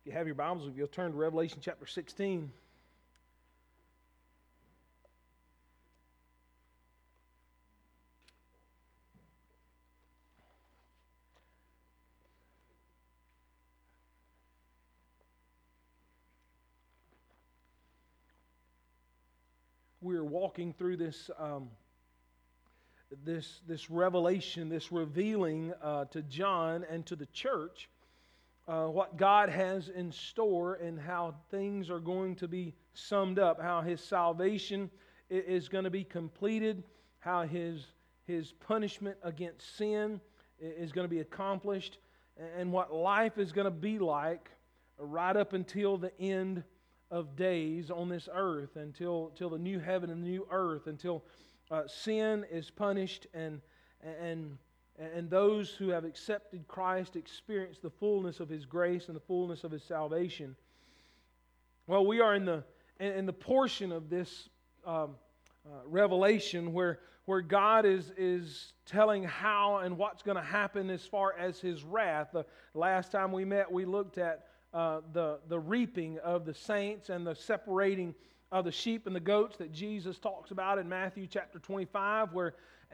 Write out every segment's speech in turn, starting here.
you have your Bibles, if you'll turn to Revelation chapter 16. We're walking through this revelation, this revealing to John and to the church what God has in store and how things are going to be summed up, how His salvation is going to be completed, how His punishment against sin is going to be accomplished, and what life is going to be like right up until the end of days on this earth, until the new heaven and the new earth, until sin is punished and those who have accepted Christ experience the fullness of His grace and the fullness of His salvation. Well, we are in the portion of this revelation where God is telling how and what's going to happen as far as His wrath. The last time we met, we looked at the reaping of the saints and the separating of the sheep and the goats that Jesus talks about in Matthew chapter 25, where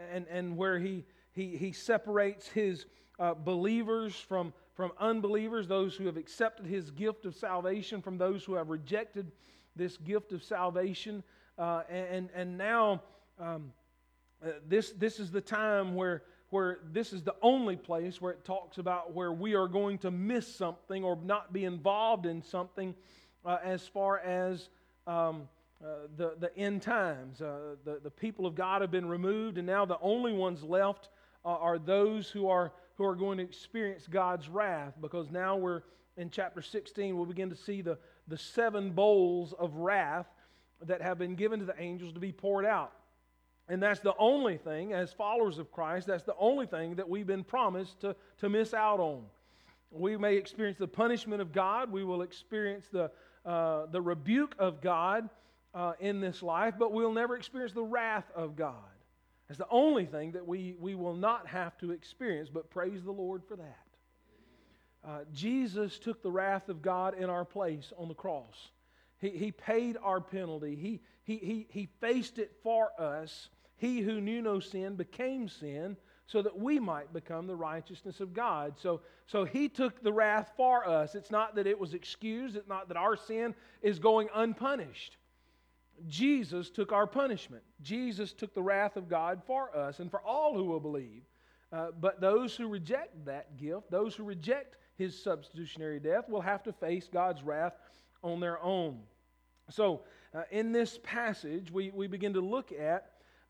He separates His believers from unbelievers, those who have accepted His gift of salvation from those who have rejected this gift of salvation. And now this is the time where this is the only place where it talks about where we are going to miss something or not be involved in something as far as the end times. The people of God have been removed, and now the only ones left are those who are going to experience God's wrath, because now we're in chapter 16. We'll begin to see the 7 bowls of wrath that have been given to the angels to be poured out. And that's the only thing, as followers of Christ, that's the only thing that we've been promised to miss out on. We may experience the punishment of God. We will experience the rebuke of God in this life, but we'll never experience the wrath of God. That's the only thing that we will not have to experience, but praise the Lord for that. Jesus took the wrath of God in our place on the cross. He paid our penalty. He faced it for us. He who knew no sin became sin so that we might become the righteousness of God. So He took the wrath for us. It's not that it was excused. It's not that our sin is going unpunished. Jesus took our punishment. Jesus took the wrath of God for us and for all who will believe. But those who reject that gift, those who reject His substitutionary death, will have to face God's wrath on their own. So, in this passage, we begin to look at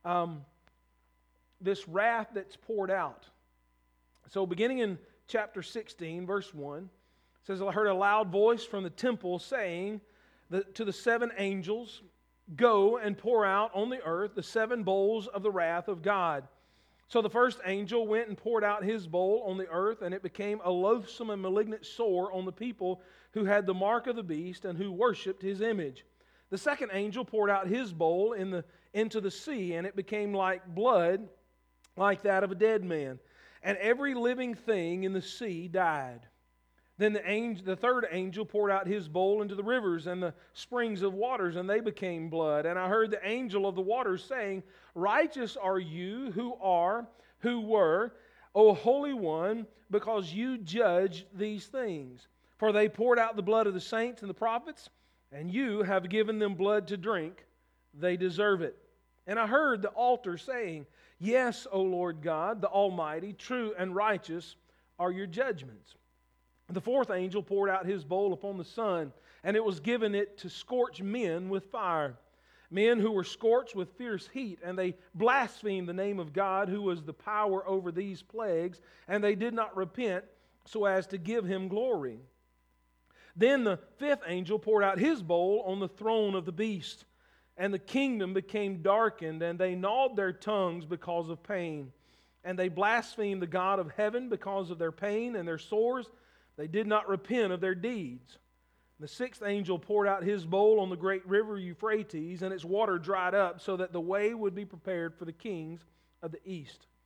this wrath that's poured out. So, beginning in chapter 16, verse 1, it says, I heard a loud voice from the temple saying to the 7 angels, go and pour out on the earth the 7 bowls of the wrath of God. So the first angel went and poured out his bowl on the earth, and it became a loathsome and malignant sore on the people who had the mark of the beast and who worshipped his image. The second angel poured out his bowl into the sea, and it became like blood, like that of a dead man. And every living thing in the sea died. Then the third angel poured out his bowl into the rivers and the springs of waters, and they became blood. And I heard the angel of the waters saying, righteous are you who were, O Holy One, because you judged these things. For they poured out the blood of the saints and the prophets, and you have given them blood to drink. They deserve it. And I heard the altar saying, yes, O Lord God, the Almighty, true and righteous are your judgments. The fourth angel poured out his bowl upon the sun, and it was given it to scorch men with fire. Men who were scorched with fierce heat, and they blasphemed the name of God, who was the power over these plagues, and they did not repent so as to give Him glory. Then the fifth angel poured out his bowl on the throne of the beast, and the kingdom became darkened, and they gnawed their tongues because of pain. And they blasphemed the God of heaven because of their pain and their sores. They did not repent of their deeds. The sixth angel poured out his bowl on the great river Euphrates, and its water dried up, so that the way would be prepared for the kings of the east.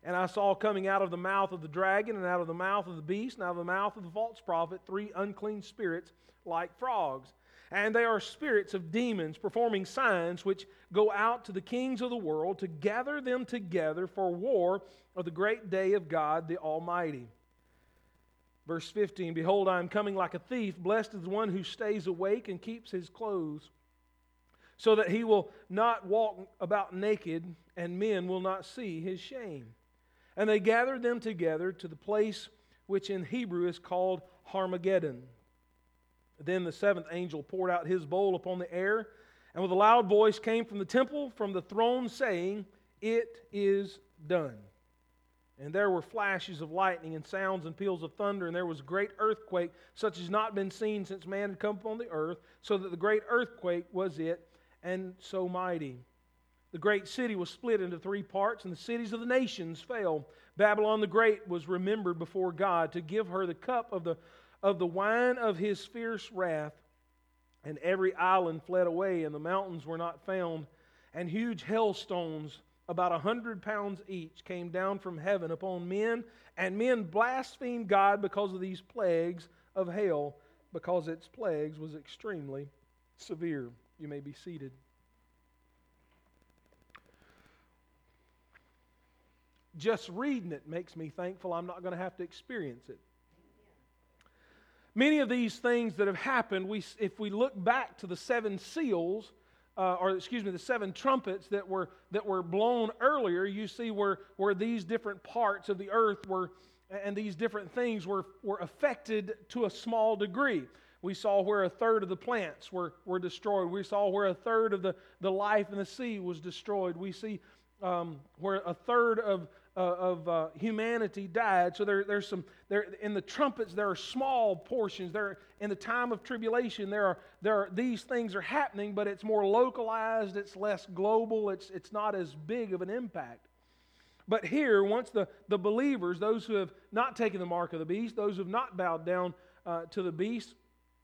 And I saw coming out of the mouth of the dragon, and out of the mouth of the beast, and out of the mouth of the false prophet, 3 unclean spirits like frogs. And they are spirits of demons, performing signs, which go out to the kings of the world to gather them together for war of the great day of God the Almighty. Verse 15, Behold, I am coming like a thief. Blessed is the one who stays awake and keeps his clothes, so that he will not walk about naked, and men will not see his shame. And they gathered them together to the place which in Hebrew is called Armageddon. Then the 7th angel poured out his bowl upon the air, and with a loud voice came from the temple, from the throne, saying, It is done. And there were flashes of lightning and sounds and peals of thunder, and there was a great earthquake, such as not been seen since man had come upon the earth, so that the great earthquake was it, and so mighty. The great city was split into 3 parts, and the cities of the nations fell. Babylon the Great was remembered before God to give her the cup of the wine of his fierce wrath. And every island fled away, and the mountains were not found. And huge hailstones, about 100 pounds each, came down from heaven upon men, and men blasphemed God because of these plagues of hail, because its plagues was extremely severe. You may be seated. Just reading it makes me thankful I'm not going to have to experience it. Many of these things that have happened, if we look back to the 7 seals, the 7 trumpets that were blown earlier, you see where these different parts of the earth were, and these different things were affected to a small degree. We saw where 1/3 of the plants were destroyed. We saw where 1/3 of the life in the sea was destroyed. We see where 1/3 of humanity died. So there's in the trumpets there are small portions. There in the time of tribulation there are these things are happening, but it's more localized. It's less global. It's not as big of an impact. But here, once the believers, those who have not taken the mark of the beast, those who have not bowed down to the beast,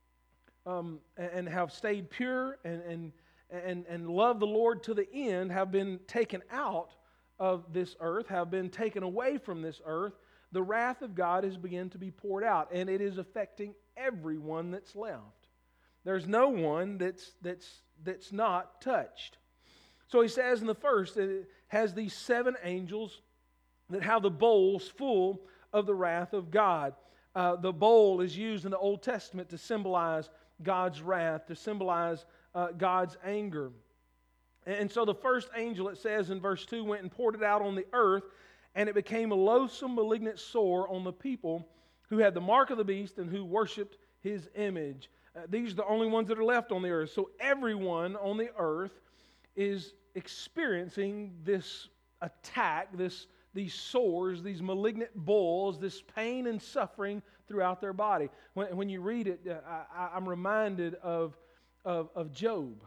and have stayed pure and love the Lord to the end, have been taken out of this earth, have been taken away from this earth, the wrath of God has begun to be poured out, and it is affecting everyone that's left. There's no one that's not touched. So he says in the first that it has these 7 angels that have the bowls full of the wrath of God. The bowl is used in the Old Testament to symbolize God's wrath, to symbolize God's anger. And so the first angel, it says in verse 2, went and poured it out on the earth, and it became a loathsome, malignant sore on the people who had the mark of the beast and who worshipped his image. These are the only ones that are left on the earth. So everyone on the earth is experiencing this attack, these sores, these malignant boils, this pain and suffering throughout their body. When you read it, I'm reminded of Job.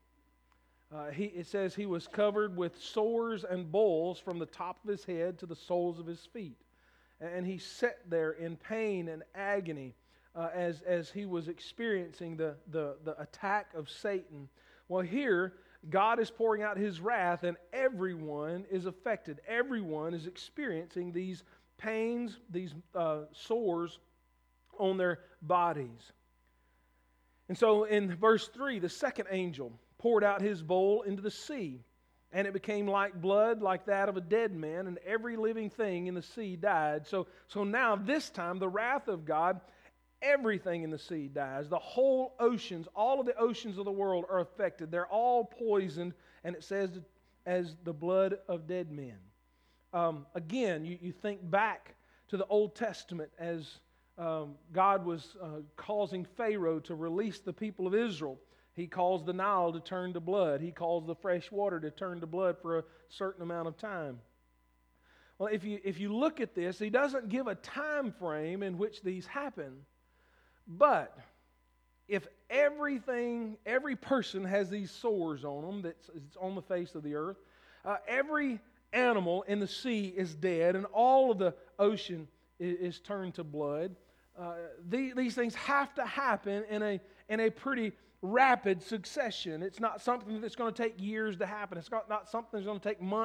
It says he was covered with sores and boils from the top of his head to the soles of his feet. And he sat there in pain and agony as he was experiencing the attack of Satan. Well, here, God is pouring out his wrath, and everyone is affected. Everyone is experiencing these pains, these sores on their bodies. And so in verse 3, the second angel poured out his bowl into the sea, and it became like blood, like that of a dead man, and every living thing in the sea died. So now, this time, the wrath of God, everything in the sea dies. The whole oceans, all of the oceans of the world are affected. They're all poisoned, and it says as the blood of dead men. Again, you think back to the Old Testament as God was causing Pharaoh to release the people of Israel. He caused the Nile to turn to blood. He caused the fresh water to turn to blood for a certain amount of time. Well, if you look at this, he doesn't give a time frame in which these happen. But if every person has these sores on them that's on the face of the earth, every animal in the sea is dead, and all of the ocean is turned to blood, these things have to happen in a pretty rapid succession. It's not something that's going to take years to happen. It's not something that's going to take months,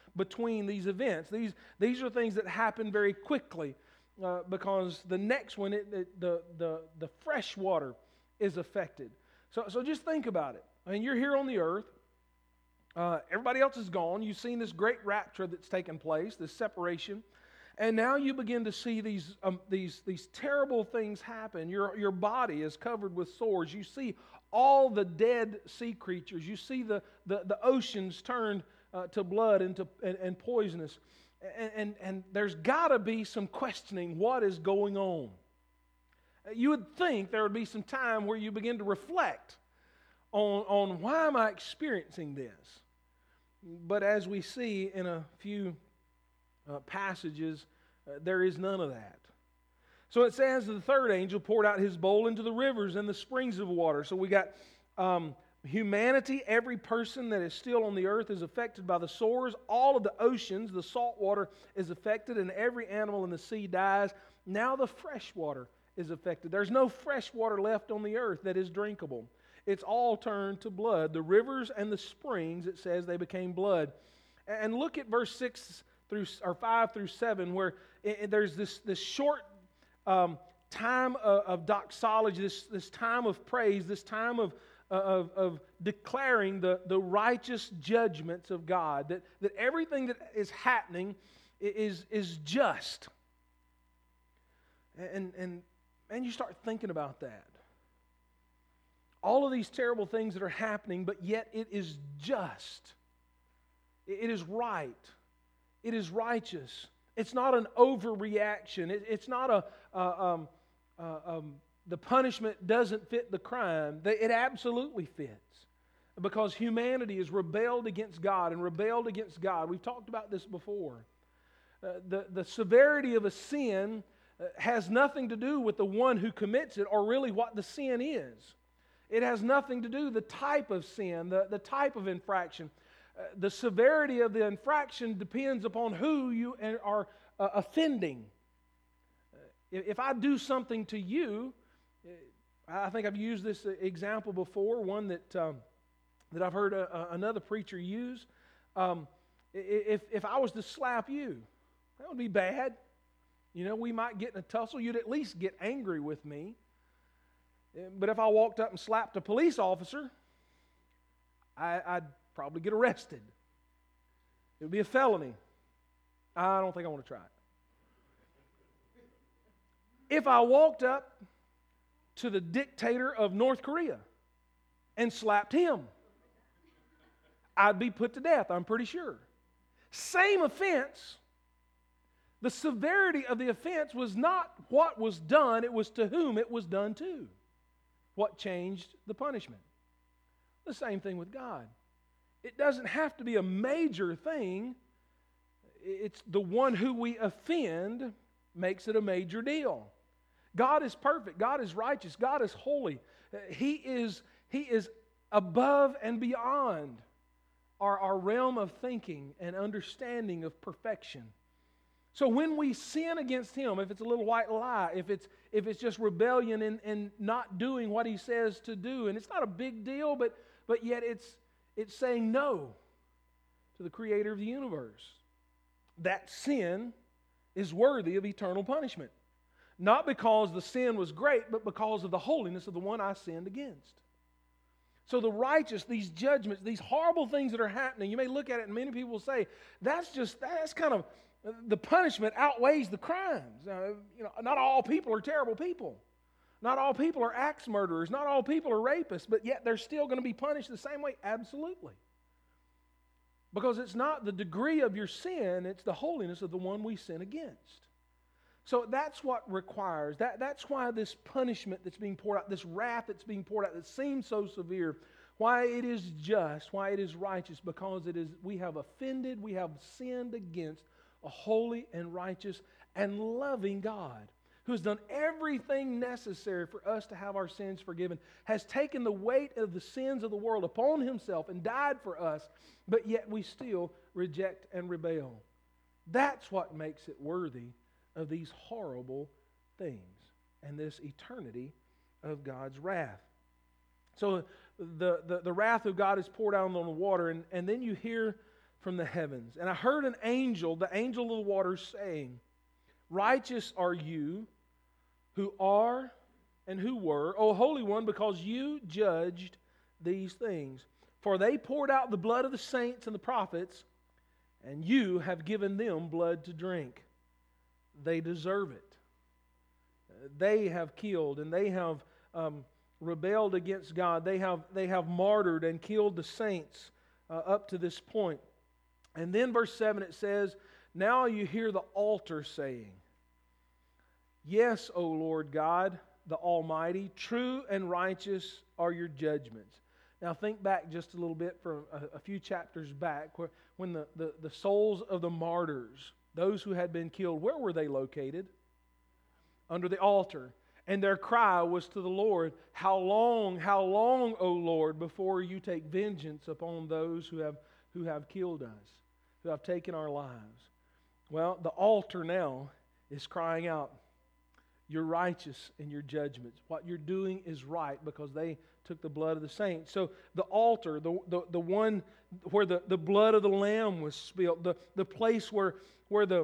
between these events. These are things that happen very quickly because the next one, the fresh water is affected. So just think about it. I mean, you're here on the earth. Everybody else is gone. You've seen this great rapture that's taken place, this separation. And now you begin to see these terrible things happen. Your body is covered with sores. You see all the dead sea creatures. You see the oceans turned to blood and poisonous. And there's got to be some questioning what is going on. You would think there would be some time where you begin to reflect on why am I experiencing this? But as we see in a few passages, there is none of that. So it says the third angel poured out his bowl into the rivers and the springs of water. So we got humanity, every person that is still on the earth is affected by the sores. All of the oceans, the salt water is affected, and every animal in the sea dies. Now the fresh water is affected. There's no fresh water left on the earth that is drinkable. It's all turned to blood. The rivers and the springs, it says, they became blood. And look at verse 5 through 7, where there's this short time of doxology, this time of praise, this time of declaring the righteous judgments of God, that everything that is happening is just. And you start thinking about that. All of these terrible things that are happening, but yet it is just. It is right. It is righteous. It's not an overreaction. It's not the punishment doesn't fit the crime. It absolutely fits. Because humanity has rebelled against God and rebelled against God. We've talked about this before. The severity of a sin has nothing to do with the one who commits it or really what the sin is. It has nothing to do with the type of sin, the type of infraction. The severity of the infraction depends upon who you are offending. If I do something to you, I think I've used this example before, one that I've heard another preacher use. If I was to slap you, that would be bad. You know, we might get in a tussle. You'd at least get angry with me. But if I walked up and slapped a police officer, I'd probably get arrested. It would be a felony. I don't think I want to try it. If I walked up to the dictator of North Korea and slapped him, I'd be put to death, I'm pretty sure. Same offense. The severity of the offense was not what was done, it was to whom it was done to. What changed the punishment? The same thing with God. It doesn't have to be a major thing. It's the one who we offend makes it a major deal. God is perfect. God is righteous. God is holy. He is above and beyond our realm of thinking and understanding of perfection. So when we sin against Him, if it's a little white lie, if it's just rebellion and not doing what He says to do, and it's not a big deal, but yet it's saying no to the Creator of the universe. That sin is worthy of eternal punishment. Not because the sin was great, but because of the holiness of the one I sinned against. So the righteous, these judgments, these horrible things that are happening, you may look at it and many people will say, that's kind of, the punishment outweighs the crimes. Not all people are terrible people. Not all people are axe murderers. Not all people are rapists, but yet they're still going to be punished the same way? Absolutely. Because it's not the degree of your sin, it's the holiness of the one we sin against. So that's what requires. That's why this punishment that's being poured out, this wrath that's being poured out that seems so severe, why it is just, why it is righteous, because we have offended, we have sinned against a holy and righteous and loving God who has done everything necessary for us to have our sins forgiven, has taken the weight of the sins of the world upon Himself and died for us, but yet we still reject and rebel. That's what makes it worthy of these horrible things and this eternity of God's wrath. So the wrath of God is poured out on the water, and then you hear from the heavens. And I heard an angel, the angel of the waters, saying, Righteous are you who are and who were, O Holy One, because you judged these things. For they poured out the blood of the saints and the prophets, and you have given them blood to drink. They deserve it. They have killed and they have rebelled against God. They have martyred and killed the saints up to this point. And then verse 7 it says, Now you hear the altar saying, Yes, O Lord God, the Almighty, true and righteous are your judgments. Now think back just a little bit from a few chapters back when the souls of the martyrs, those who had been killed, where were they located? Under the altar. And their cry was to the Lord, how long, O Lord, before you take vengeance upon those who have killed us, who have taken our lives? Well, the altar now is crying out, You're righteous in your judgments. What you're doing is right because they took the blood of the saints. So the altar, the one where the blood of the Lamb was spilled, the place where the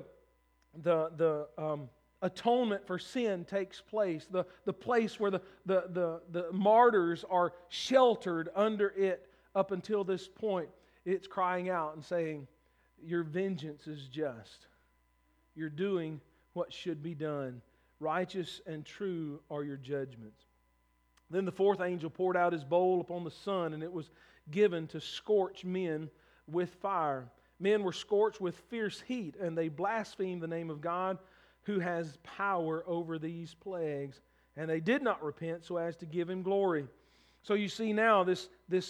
atonement for sin takes place, the place where the martyrs are sheltered under it up until this point, it's crying out and saying, Your vengeance is just. You're doing what should be done. Righteous and true are your judgments. Then the fourth angel poured out his bowl upon the sun, and it was given to scorch men with fire. Men were scorched with fierce heat, and they blasphemed the name of God, who has power over these plagues. And they did not repent so as to give Him glory. So you see now this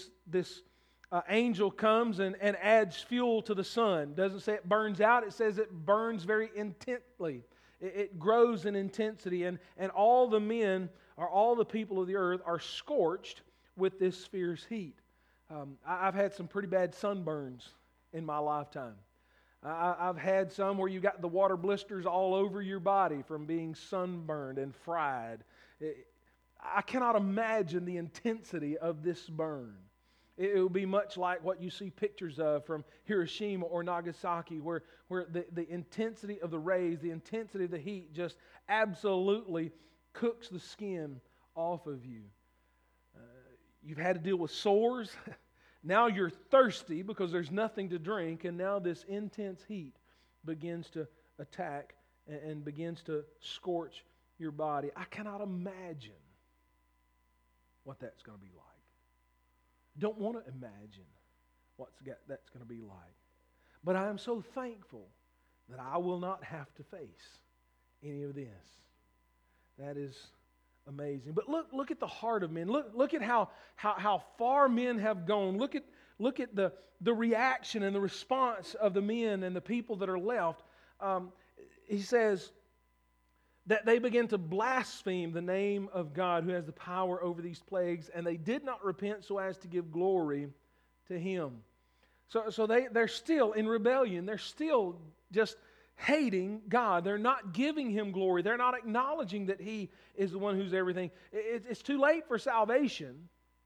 angel comes and adds fuel to the sun. Doesn't say it burns out, it says it burns very intently. It grows in intensity, and all the men, or all the people of the earth, are scorched with this fierce heat. I've had some pretty bad sunburns in my lifetime. I've had some where you got the water blisters all over your body from being sunburned and fried. I cannot imagine the intensity of this burn. It would be much like what you see pictures of from Hiroshima or Nagasaki, where the intensity of the rays, the intensity of the heat just absolutely cooks the skin off of you. You've had to deal with sores. Now you're thirsty because there's nothing to drink, and now this intense heat begins to attack and begins to scorch your body. I cannot imagine what that's going to be like. Don't want to imagine that's going to be like. But I am so thankful that I will not have to face any of this. That is amazing. But look at the heart of men. Look at how far men have gone. Look at the reaction and the response of the men and the people that are left. He says that they begin to blaspheme the name of God, who has the power over these plagues, and they did not repent so as to give glory to Him. So they're still in rebellion. They're still just hating God. They're not giving Him glory. They're not acknowledging that He is the one who's everything. It's too late for salvation.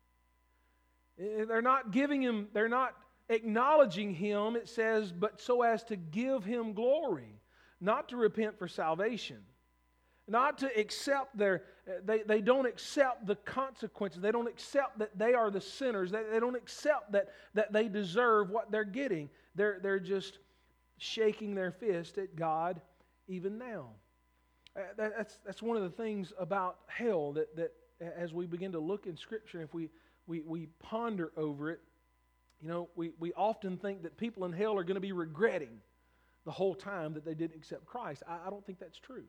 They're not giving Him, they're not acknowledging Him, it says, but so as to give Him glory. Not to repent for salvation. Not to accept they don't accept the consequences. They don't accept that they are the sinners. They don't accept that they deserve what they're getting. They're just shaking their fist at God even now. That's one of the things about hell that as we begin to look in Scripture, if we ponder over it, we often think that people in hell are going to be regretting the whole time that they didn't accept Christ. I don't think that's true.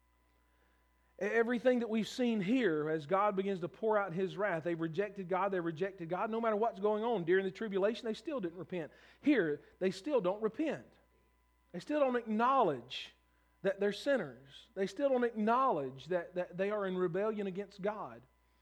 Everything that we've seen here as God begins to pour out His wrath, they've rejected God, no matter what's going on. During the tribulation, they still didn't repent. Here, they still don't repent. They still don't acknowledge that they're sinners. They still don't acknowledge that they are in rebellion against God.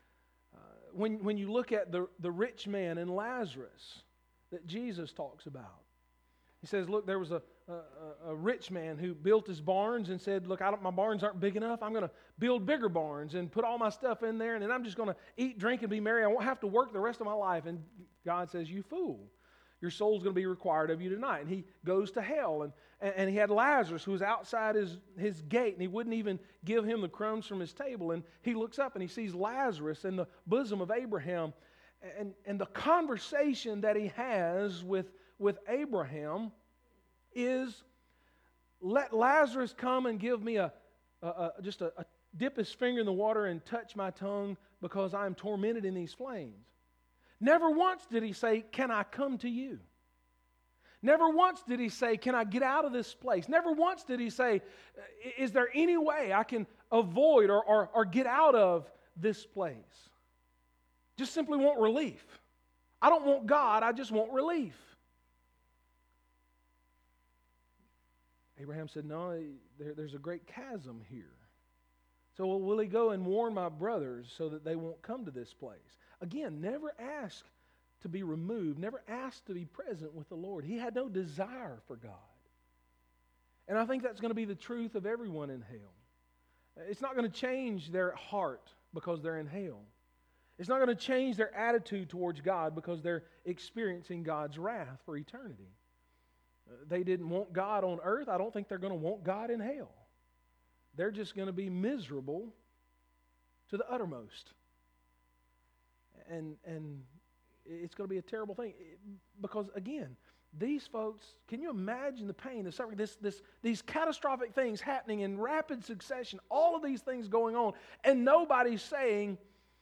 When you look at the rich man and Lazarus that Jesus talks about, He says, look, there was a rich man who built his barns and said, look, my barns aren't big enough. I'm going to build bigger barns and put all my stuff in there, and then I'm just going to eat, drink, and be merry. I won't have to work the rest of my life. And God says, you fool. Your soul's going to be required of you tonight. And he goes to hell. And he had Lazarus who was outside his gate, and he wouldn't even give him the crumbs from his table. And he looks up and he sees Lazarus in the bosom of Abraham. And the conversation that he has with Abraham is, let Lazarus come and give me just a dip his finger in the water and touch my tongue, because I am tormented in these flames. Never once did he say, can I come to you? Never once did he say, can I get out of this place? Never once did he say, is there any way I can avoid or get out of this place? Just simply want relief. I don't want God, I just want relief. Abraham said, no, there's a great chasm here. So will he go and warn my brothers so that they won't come to this place? Again, never ask to be removed, never asked to be present with the Lord. He had no desire for God. And I think that's going to be the truth of everyone in hell. It's not going to change their heart because they're in hell. It's not going to change their attitude towards God because they're experiencing God's wrath for eternity. They didn't want God on earth. I don't think they're going to want God in hell. They're just going to be miserable to the uttermost. And it's going to be a terrible thing. Because, again, these folks, can you imagine the pain, the suffering, these catastrophic things happening in rapid succession, all of these things going on, and nobody's saying,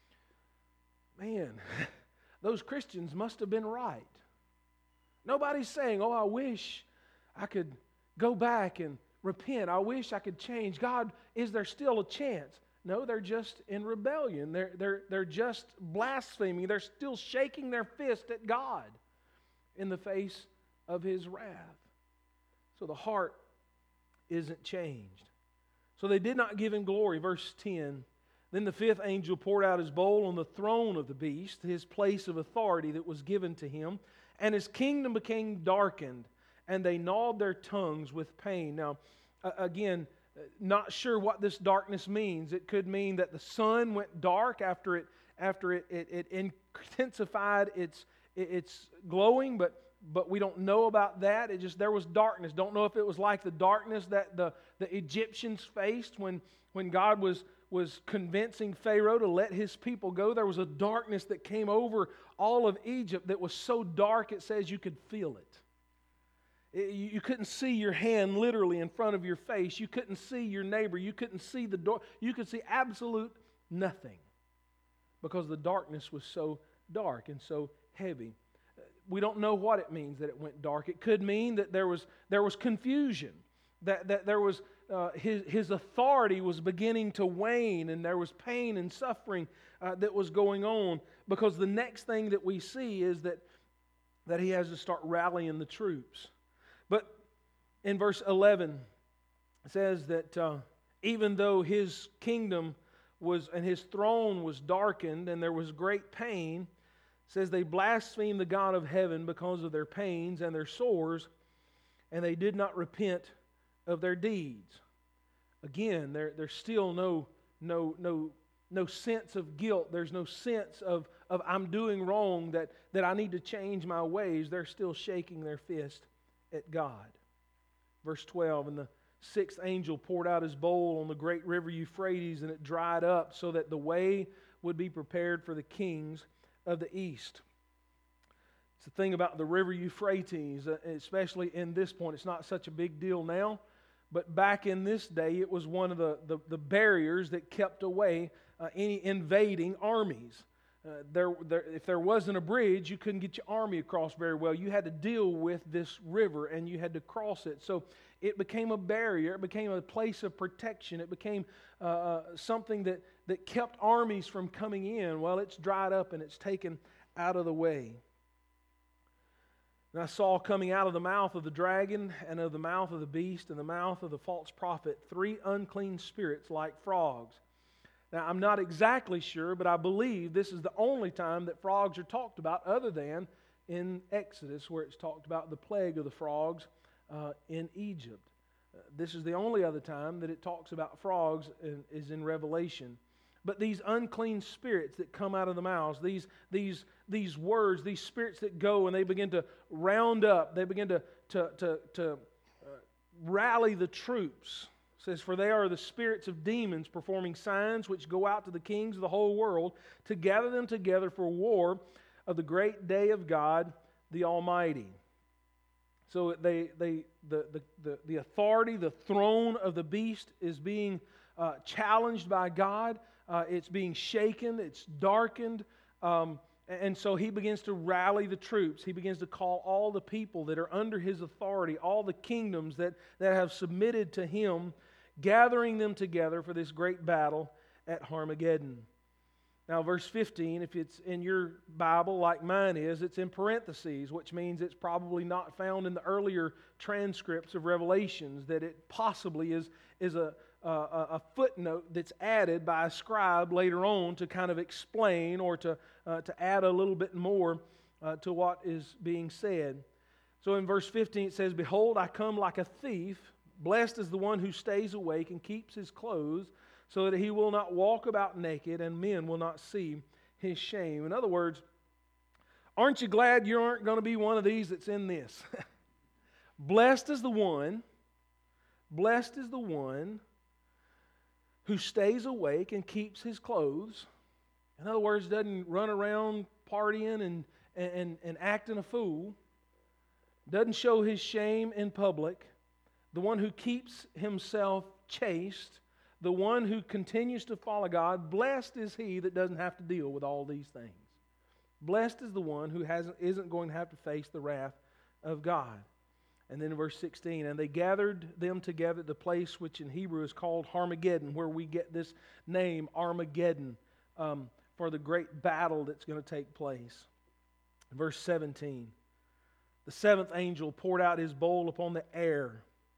man, those Christians must have been right. Nobody's saying, oh, I wish I could go back and repent. I wish I could change. God, is there still a chance? No, they're just in rebellion. They're just blaspheming. They're still shaking their fist at God in the face of His wrath. So the heart isn't changed. So they did not give Him glory. Verse 10, then the fifth angel poured out his bowl on the throne of the beast, his place of authority that was given to him, and his kingdom became darkened, and they gnawed their tongues with pain. Now, again, not sure what this darkness means. It could mean that the sun went dark after it intensified its glowing, but we don't know about that. There was darkness. Don't know if it was like the darkness that the Egyptians faced when God was convincing Pharaoh to let his people go. There was a darkness that came over all of Egypt that was so dark it says you could feel it. You couldn't see your hand literally in front of your face. You couldn't see your neighbor. You couldn't see the door. You could see absolute nothing because the darkness was so dark and so heavy. We don't know what it means that it went dark. It could mean that there was confusion, that there was his authority was beginning to wane, and there was pain and suffering that was going on, because the next thing that we see is that he has to start rallying the troops. But in verse 11, it says that even though his kingdom and his throne was darkened and there was great pain, it says they blasphemed the God of heaven because of their pains and their sores, and they did not repent of their deeds. Again, there's still no sense of guilt. There's no sense of I'm doing wrong, that I need to change my ways. They're still shaking their fist at God. Verse 12, and the sixth angel poured out his bowl on the great river Euphrates, and it dried up so that the way would be prepared for the kings of the east. It's the thing about the river Euphrates, especially in this point. It's not such a big deal now, but back in this day, it was one of the barriers that kept away any invading armies. If there wasn't a bridge, you couldn't get your army across very well. You had to deal with this river, and you had to cross it. So it became a barrier. It became a place of protection. It became something that kept armies from coming in. Well, it's dried up and it's taken out of the way. And I saw coming out of the mouth of the dragon and of the mouth of the beast and the mouth of the false prophet 3 unclean spirits like frogs. Now, I'm not exactly sure, but I believe this is the only time that frogs are talked about other than in Exodus, where it's talked about the plague of the frogs in Egypt. This is the only other time that it talks about frogs is in Revelation. but these unclean spirits that come out of the mouths, these words, these spirits that go and they begin to round up, they begin to rally the troops. It says, for they are the spirits of demons performing signs which go out to the kings of the whole world to gather them together for war of the great day of God the Almighty. So the authority, the throne of the beast is being challenged by God. It's being shaken. It's darkened. And so he begins to rally the troops. He begins to call all the people that are under his authority, all the kingdoms that have submitted to him, gathering them together for this great battle at Armageddon. Now, verse 15, if it's in your Bible like mine is, it's in parentheses, which means it's probably not found in the earlier transcripts of Revelations, that it possibly is a footnote that's added by a scribe later on to kind of explain or to add a little bit more to what is being said. So in verse 15 it says, behold, I come like a thief. Blessed is the one who stays awake and keeps his clothes, so that he will not walk about naked, and men will not see his shame. In other words, aren't you glad you aren't going to be one of these that's in this? Blessed is the one who stays awake and keeps his clothes. In other words, doesn't run around partying and acting a fool. Doesn't show his shame in public. The one who keeps himself chaste. The one who continues to follow God. Blessed is he that doesn't have to deal with all these things. Blessed is the one who isn't going to have to face the wrath of God. And then in verse 16, and they gathered them together at the place which in Hebrew is called Armageddon, where we get this name, Armageddon, for the great battle that's going to take place. Verse 17, the seventh angel poured out his bowl upon the air.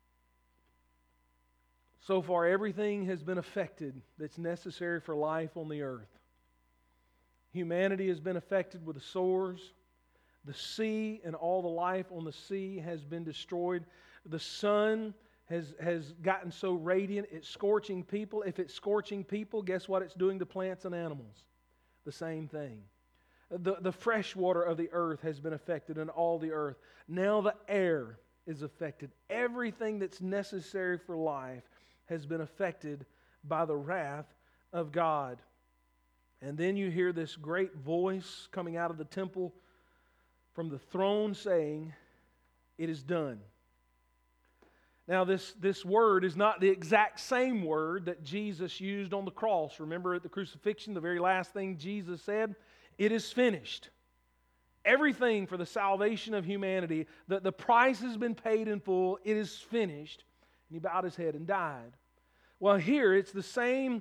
So far, everything has been affected that's necessary for life on the earth. Humanity has been affected with the sores. The sea and all the life on the sea has been destroyed. The sun has gotten so radiant, it's scorching people. If it's scorching people, guess what it's doing to plants and animals? The same thing. The fresh water of the earth has been affected, and all the earth. Now the air is affected. Everything that's necessary for life has been affected by the wrath of God. And then you hear this great voice coming out of the temple from the throne saying, it is done. Now this word is not the exact same word that Jesus used on the cross. Remember at the crucifixion, the very last thing Jesus said, it is finished. Everything for the salvation of humanity, the price has been paid in full, it is finished. And he bowed his head and died. Well, here it's the same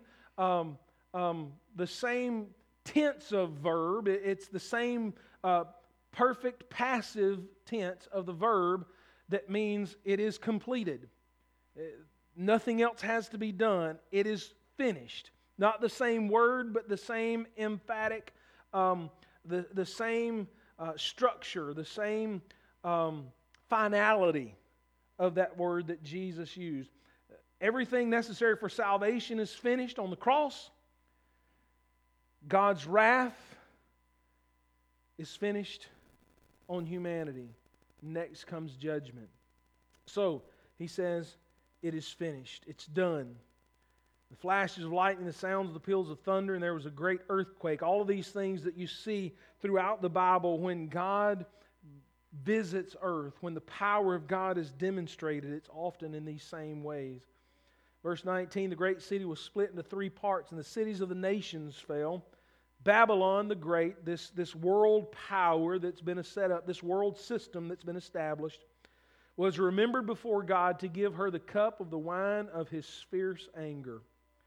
tense of verb. It's the same perfect passive tense of the verb that means it is completed. Nothing else has to be done. It is finished. Not the same word, but the same emphatic, the same structure, the same finality of that word that Jesus used. Everything necessary for salvation is finished on the cross. God's wrath is finished on humanity. Next comes judgment. So, he says, it is finished. It's done. The flashes of lightning, the sounds of the peals of thunder, and there was a great earthquake. All of these things that you see throughout the Bible when God visits earth, when the power of God is demonstrated, it's often in these same ways. Verse 19, the great city was split into three parts, and the cities of the nations fell. Babylon the Great, this world power that's been set up, this world system that's been established, was remembered before God to give her the cup of the wine of His fierce anger.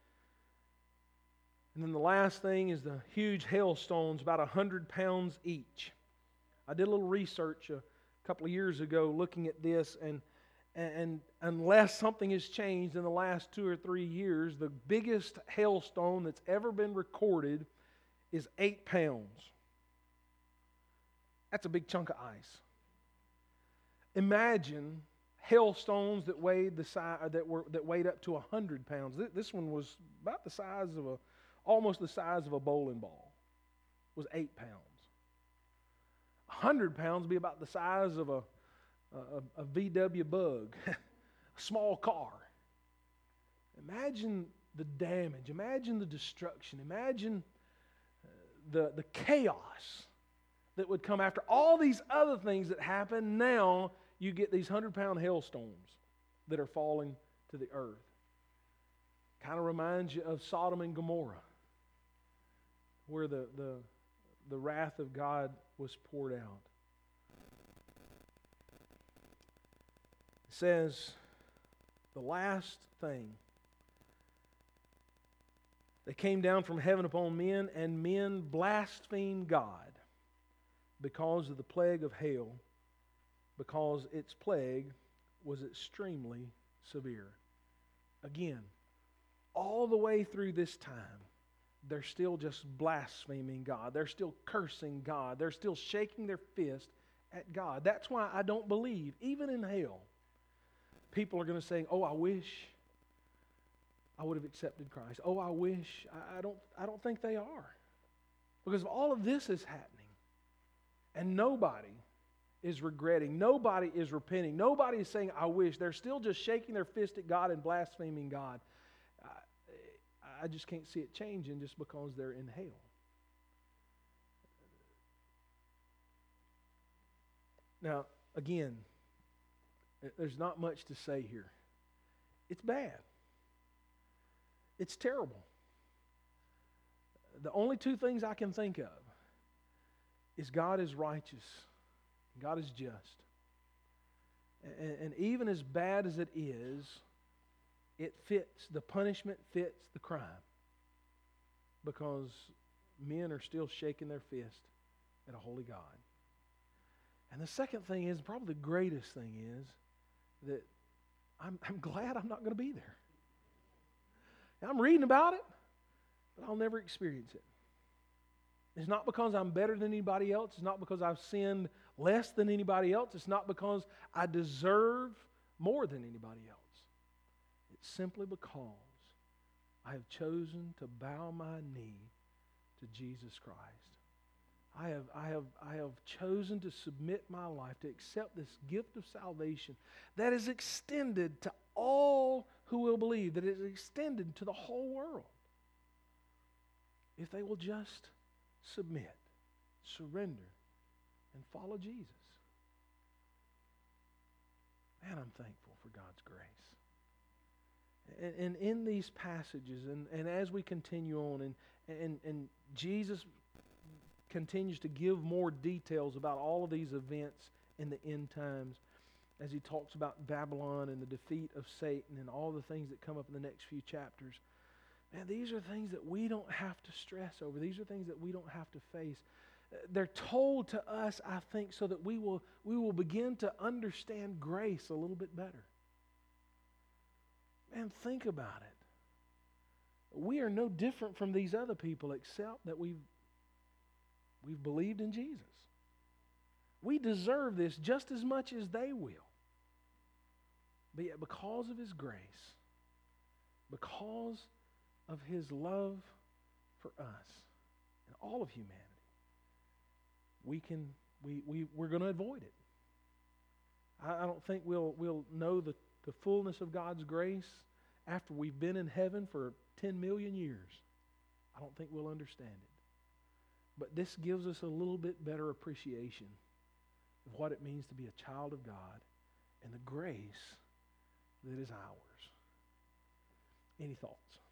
And then the last thing is the huge hailstones, about 100 pounds each. I did a little research a couple of years ago looking at this, and unless something has changed in the last 2 or 3 years, the biggest hailstone that's ever been recorded is 8 pounds. That's a big chunk of ice. Imagine hailstones that weighed up to 100 pounds. This one was about the size of an almost the size of a bowling ball, was 8 pounds. 100 pounds would be about the size of a VW Bug, a small car. Imagine the damage. Imagine the destruction. Imagine the chaos that would come after all these other things that happen. Now you get these 100-pound hailstones that are falling to the earth. Kind of reminds you of Sodom and Gomorrah, where the wrath of God was poured out. It says, the last thing, they came down from heaven upon men, and men blasphemed God because of the plague of hail, because its plague was extremely severe. Again, all the way through this time, they're still just blaspheming God. They're still cursing God. They're still shaking their fist at God. That's why I don't believe, even in hell, people are going to say, oh, I wish I would have accepted Christ. Oh, I wish. I don't think they are. Because all of this is happening. And nobody is regretting. Nobody is repenting. Nobody is saying, I wish. They're still just shaking their fist at God and blaspheming God. I just can't see it changing just because they're in hell. Now, again, there's not much to say here. It's bad. It's terrible. The only two things I can think of is God is righteous. God is just. And even as bad as it is, it fits, the punishment fits the crime. Because men are still shaking their fist at a holy God. And the second thing is, probably the greatest thing is, that I'm glad I'm not going to be there. I'm reading about it, but I'll never experience it. It's not because I'm better than anybody else. It's not because I've sinned less than anybody else. It's not because I deserve more than anybody else. It's simply because I have chosen to bow my knee to Jesus Christ. I have chosen to submit my life, to accept this gift of salvation that is extended to all who will believe, that is extended to the whole world. If they will just submit, surrender, and follow Jesus. Man, I'm thankful for God's grace. And in these passages, and as we continue on, and Jesus continues to give more details about all of these events in the end times, as he talks about Babylon and the defeat of Satan and all the things that come up in the next few chapters. Man, these are things that we don't have to stress over. These are things that we don't have to face. They're told to us, I think, so that we will begin to understand grace a little bit better. Man, think about it. We are no different from these other people except that we've believed in Jesus. We deserve this just as much as they will. But yet because of His grace, because of His love for us and all of humanity, we're going to avoid it. I don't think we'll know the fullness of God's grace after we've been in heaven for 10 million years. I don't think we'll understand it. But this gives us a little bit better appreciation of what it means to be a child of God and the grace that is ours. Any thoughts?